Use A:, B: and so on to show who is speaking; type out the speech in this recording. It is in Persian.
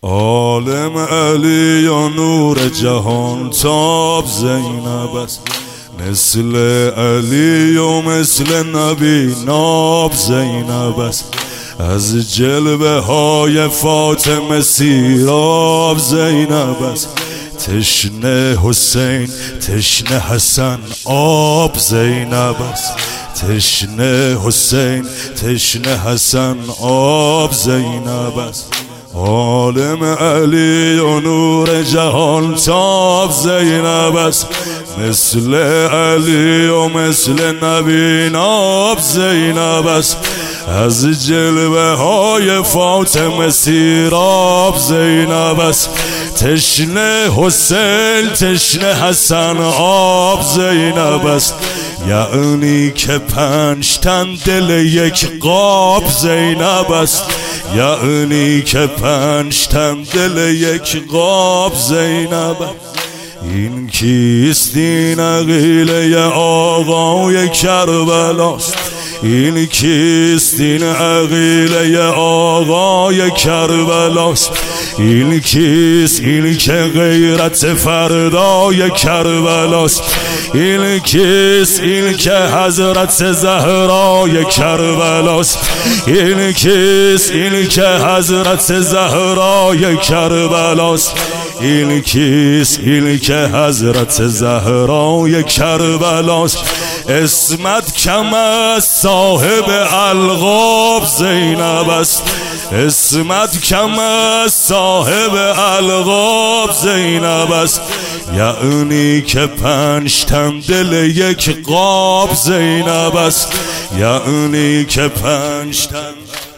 A: عالم علی و نور جهان تاب زینب است، مثل علی و مثل نبی ناب زینب است. از جلوه های فاطمه سیراب زینب است، تشنه حسین تشنه حسن آب زینب است. تشنه حسین تشنه حسن آب زینب است. عالم علی و نور جهان تاب زینب است، مثل علی و مثل نبی ناب زینب است. از جلوه های فاطمه سیراب زینب است، تشنه حسین تشنه حسن آب زینب است. یعنی که 5 تن دل یک قاب زینب است، یعنی که 5 تن دل یک قاب زینب است. این کیست؟ این عقیله آقای کربلاست. این کیست؟ این عقیله آقای کربلاست. این کیست؟ این که غیرت فردای کربلاست. این کیست؟ این که حضرت زهرای کربلاست. این کیست؟ این که حضرت زهرای کربلاست. این کیست؟ این که حضرت زهرای کربلاست. اسمت کم است صاحب القاب زینب است، اسمت کم است صاحب القاب زینب است. یعنی که 5 تن دل یک قاب زینب است، یعنی که 5 تن